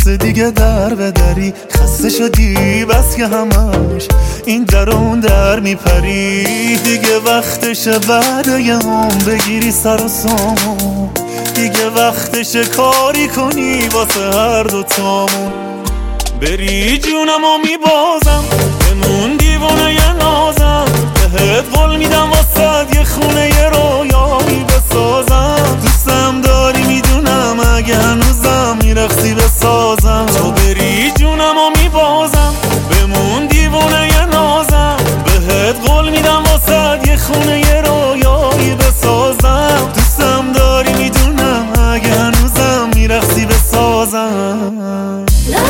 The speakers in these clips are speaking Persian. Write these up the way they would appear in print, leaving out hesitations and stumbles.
بس دیگه در به دری، خسته شدی بس که همش این در اون در میپری. دیگه وقتشه بعد یه هم بگیری سر و سامون، دیگه وقتشه کاری کنی واسه هر دوتامون. بری جونمو میبازم بمون دیوونه ی نازم، بهت قول میدم واسه یه خونه ی رویایی بسازم. دوستم داری میدونم اگه هنوزم میرقصی بسازم. تو بری جونمو میبازم بمون دیوونه ی نازم، بهت قول میدم واسه یه خونه ی رویایی بسازم. دوستم داری میدونم اگه هنوزم میرقصی بسازم.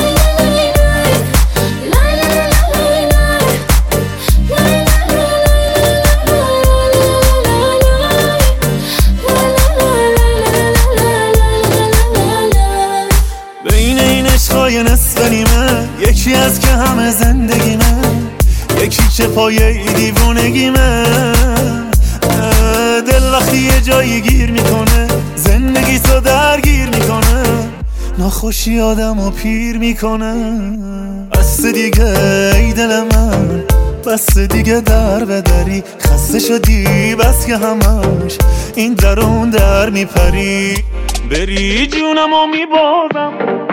عشقای نصف نیمه، یکی از که همه زندگیمه، یکی چه پایه دیوونگیمه. دل وقتی یه جایی گیر میکنه زندگی تو درگیر میکنه، ناخوشی آدمو پیر میکنه. بس دیگه ای دل من، بس دیگه در به دری، خسته شدی بس که همش این در اون در میپری. بری جونمو میبازم